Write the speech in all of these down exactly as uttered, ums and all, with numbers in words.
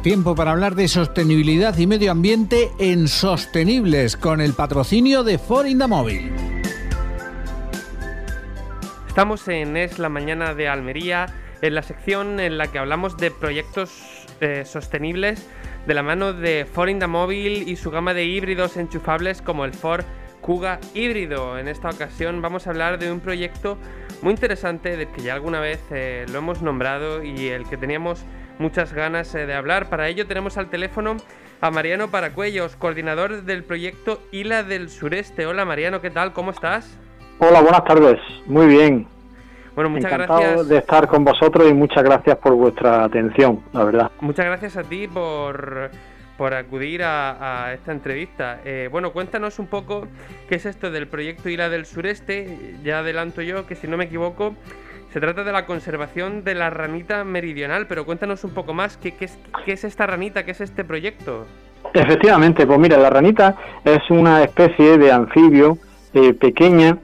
Tiempo para hablar de sostenibilidad y medio ambiente en Sostenibles, con el patrocinio de Ford Indamóvil. Estamos en Es la Mañana de Almería, en la sección en la que hablamos de proyectos eh, sostenibles de la mano de Ford Indamóvil y su gama de híbridos enchufables como el Ford Kuga híbrido. En esta ocasión vamos a hablar de un proyecto muy interesante del que ya alguna vez eh, lo hemos nombrado y el que teníamos muchas ganas eh, de hablar. Para ello tenemos al teléfono a Mariano Paracuellos, coordinador del proyecto Isla del Sureste. Hola Mariano, ¿qué tal? ¿Cómo estás? Hola, buenas tardes. Muy bien. Bueno, muchas Encantado gracias de estar con vosotros y muchas gracias por vuestra atención, la verdad. Muchas gracias a ti por, por acudir a, a esta entrevista. Eh, bueno, cuéntanos un poco qué es esto del proyecto Isla del Sureste. Ya adelanto yo que, si no me equivoco, se trata de la conservación de la ranita meridional, pero cuéntanos un poco más, ¿qué, qué, es, qué es esta ranita, qué es este proyecto? Efectivamente, pues mira, la ranita es una especie de anfibio eh, pequeña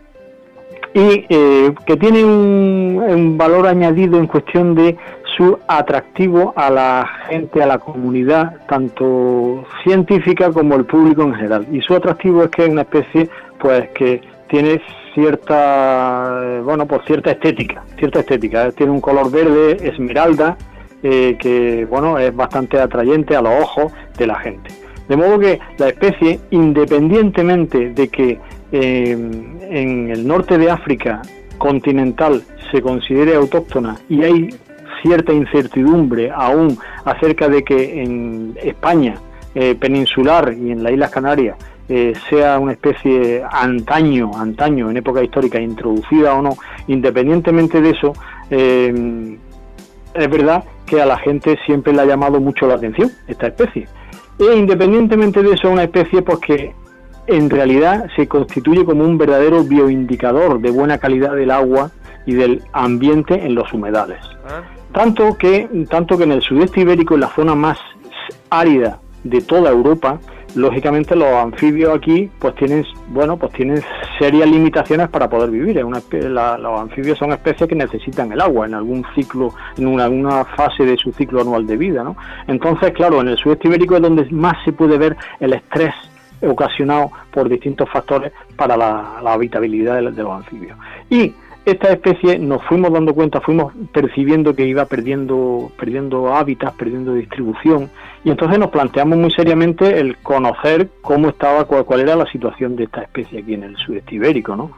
y eh, que tiene un, un valor añadido en cuestión de su atractivo a la gente, a la comunidad, tanto científica como el público en general. Y su atractivo es que es una especie pues que tiene cierta, bueno, pues cierta estética, cierta estética. Tiene un color verde esmeralda eh, que, bueno, es bastante atrayente a los ojos de la gente. De modo que la especie, independientemente de que eh, en el norte de África continental se considere autóctona y hay cierta incertidumbre aún acerca de que en España eh, peninsular y en las Islas Canarias eh, sea una especie antaño, antaño, en época histórica, introducida o no, independientemente de eso, eh, es verdad que a la gente siempre le ha llamado mucho la atención esta especie. E independientemente de eso, es una especie pues que en realidad se constituye como un verdadero bioindicador de buena calidad del agua y del ambiente en los humedales. Tanto que, tanto que en el sudeste ibérico, en la zona más árida de toda Europa, lógicamente los anfibios aquí pues tienen, bueno, pues tienen serias limitaciones para poder vivir. Es una, la, los anfibios son especies que necesitan el agua en algún ciclo, en una, una fase de su ciclo anual de vida, ¿no? Entonces, claro, en el sudeste ibérico es donde más se puede ver el estrés ocasionado por distintos factores para la, la habitabilidad de, de los anfibios. Y esta especie nos fuimos dando cuenta, fuimos percibiendo que iba perdiendo perdiendo hábitats, perdiendo distribución, y entonces nos planteamos muy seriamente el conocer cómo estaba, cuál, cuál era la situación de esta especie aquí en el sudeste ibérico, ¿no?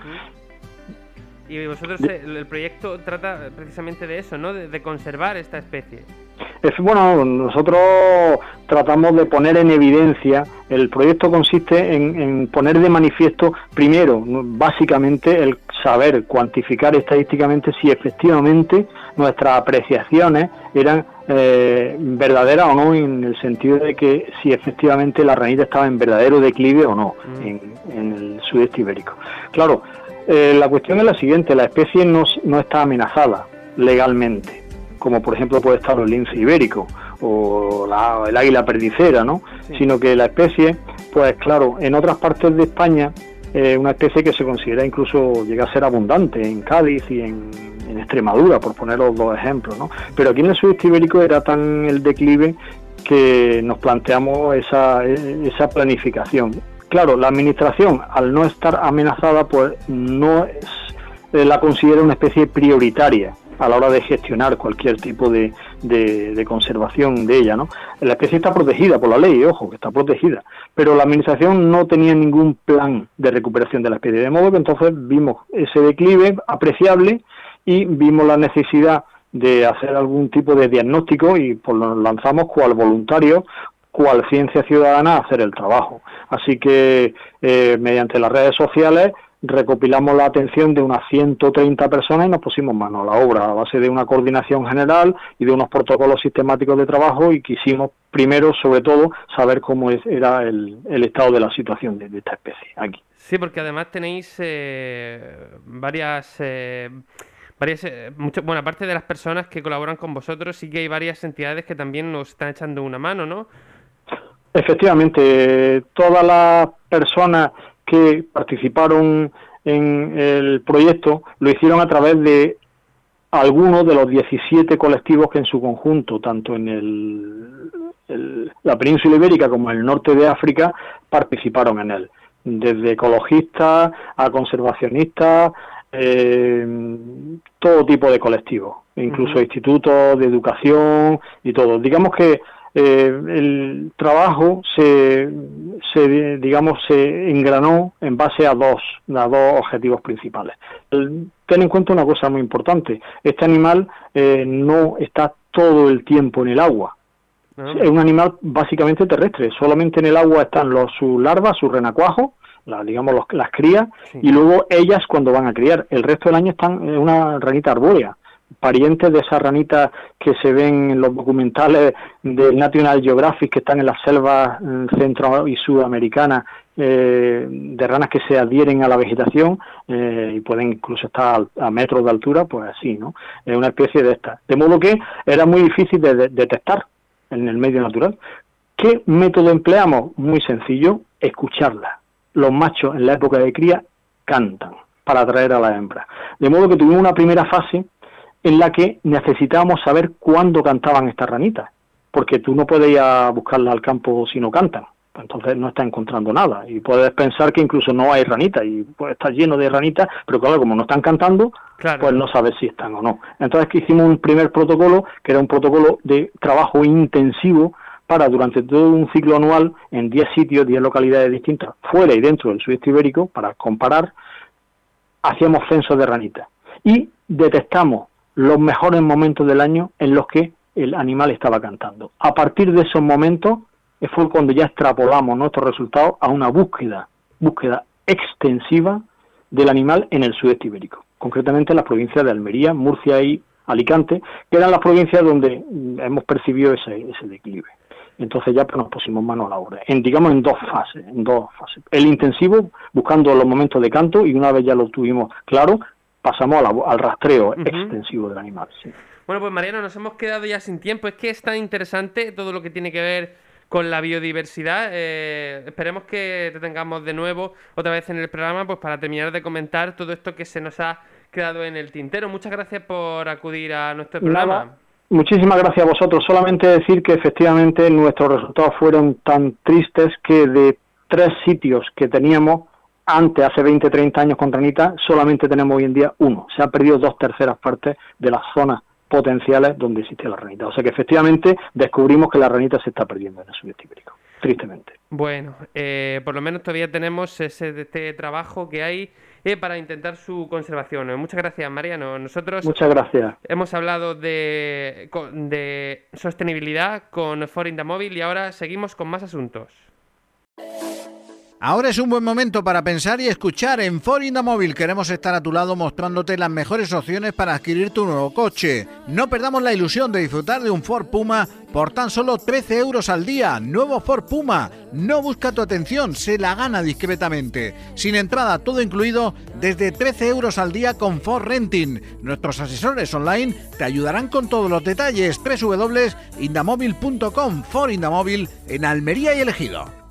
Y vosotros, el, el proyecto trata precisamente de eso, ¿no? De, de conservar esta especie. Es, bueno, nosotros tratamos de poner en evidencia, el proyecto consiste en, en poner de manifiesto, primero, básicamente, el saber cuantificar estadísticamente si efectivamente nuestras apreciaciones eran eh, verdaderas o no, en el sentido de que si efectivamente la ranita estaba en verdadero declive o no, mm. en, en el sudeste ibérico. Claro, eh, la cuestión es la siguiente: la especie no, no está amenazada legalmente, como por ejemplo puede estar el lince ibérico o la, el águila perdicera, ¿no? Sí. Sino que la especie, pues claro, en otras partes de España, eh, una especie que se considera incluso llega a ser abundante en Cádiz y en, en Extremadura, por poner los dos ejemplos, ¿no? Pero aquí en el sudeste ibérico era tan el declive que nos planteamos esa, esa planificación. Claro, la administración, al no estar amenazada, pues no es, eh, la considera una especie prioritaria a la hora de gestionar cualquier tipo de, de, de conservación de ella, ¿no? La especie está protegida por la ley, ojo, que está protegida, pero la administración no tenía ningún plan de recuperación de la especie, de modo que entonces vimos ese declive apreciable y vimos la necesidad de hacer algún tipo de diagnóstico y pues nos lanzamos cual voluntarios, cual ciencia ciudadana, a hacer el trabajo. Así que eh, mediante las redes sociales recopilamos la atención de unas ciento treinta personas y nos pusimos mano a la obra a base de una coordinación general y de unos protocolos sistemáticos de trabajo, y quisimos primero, sobre todo, saber cómo es, era el, el estado de la situación de, de esta especie aquí. Sí, porque además tenéis eh, varias... Eh... Varias, eh, mucho, bueno, aparte de las personas que colaboran con vosotros, sí que hay varias entidades que también nos están echando una mano, ¿no? Efectivamente, todas las personas que participaron en el proyecto lo hicieron a través de algunos de los diecisiete colectivos que en su conjunto, tanto en el el, la península ibérica como el norte de África participaron en él, desde ecologistas a conservacionistas, eh, todo tipo de colectivos, incluso uh-huh. institutos de educación y todo. Digamos que eh, el trabajo se, se, digamos, se engranó en base a dos, a dos objetivos principales. El, ten en cuenta una cosa muy importante: este animal eh, no está todo el tiempo en el agua. Uh-huh. Es un animal básicamente terrestre. Solamente en el agua están los, sus larvas, sus renacuajos, la, digamos los, las crías, sí. y luego ellas cuando van a criar. El resto del año están en una ranita arbórea, parientes de esas ranitas que se ven en los documentales del National Geographic, que están en las selvas centro y sudamericanas, eh, de ranas que se adhieren a la vegetación eh, y pueden incluso estar a, a metros de altura, pues así, ¿no? Es una especie de esta. De modo que era muy difícil de, de detectar en el medio natural. ¿Qué método empleamos? Muy sencillo: escucharla. Los machos en la época de cría cantan para atraer a la hembra. De modo que tuvimos una primera fase en la que necesitábamos saber cuándo cantaban estas ranitas, porque tú no puedes ir a buscarlas al campo si no cantan, entonces no estás encontrando nada, y puedes pensar que incluso no hay ranitas, y puede estar lleno de ranitas, pero claro, como no están cantando, claro. pues no sabes si están o no. Entonces que hicimos un primer protocolo, que era un protocolo de trabajo intensivo, para durante todo un ciclo anual, en diez sitios, diez localidades distintas, fuera y dentro del sudeste ibérico, para comparar, hacíamos censos de ranitas, y detectamos los mejores momentos del año en los que el animal estaba cantando. A partir de esos momentos fue cuando ya extrapolamos nuestros resultados a una búsqueda, búsqueda extensiva del animal en el sudeste ibérico, concretamente en las provincias de Almería, Murcia y Alicante, que eran las provincias donde hemos percibido ese, ese declive. Entonces ya pues, nos pusimos mano a la obra, en, digamos en dos fases, en dos fases. El intensivo, buscando los momentos de canto, y una vez ya lo tuvimos claro, pasamos a la, al rastreo uh-huh. extensivo del animal. Sí. Bueno, pues Mariano, nos hemos quedado ya sin tiempo. Es que es tan interesante todo lo que tiene que ver con la biodiversidad. Eh, esperemos que te tengamos de nuevo otra vez en el programa, pues para terminar de comentar todo esto que se nos ha quedado en el tintero. Muchas gracias por acudir a nuestro programa. Nada. Muchísimas gracias a vosotros. Solamente decir que efectivamente nuestros resultados fueron tan tristes que de tres sitios que teníamos antes, hace veinte, treinta años con ranita, solamente tenemos hoy en día uno. Se han perdido dos terceras partes de las zonas potenciales donde existe la ranita. O sea que efectivamente descubrimos que la ranita se está perdiendo en el sudeste ibérico, tristemente. Bueno, eh, por lo menos todavía tenemos ese este trabajo que hay eh, para intentar su conservación. Muchas gracias, Mariano. Nosotros Muchas gracias. Hemos hablado de, de sostenibilidad con For Indamóvil y ahora seguimos con más asuntos. Ahora es un buen momento para pensar y escuchar. En For Indamóvil queremos estar a tu lado mostrándote las mejores opciones para adquirir tu nuevo coche. No perdamos la ilusión de disfrutar de un Ford Puma por tan solo trece euros al día. Nuevo Ford Puma. No busca tu atención, se la gana discretamente. Sin entrada, todo incluido, desde trece euros al día con Ford Renting. Nuestros asesores online te ayudarán con todos los detalles. doble u doble u doble u punto indamóvil punto com. For Indamóvil en Almería y El Ejido.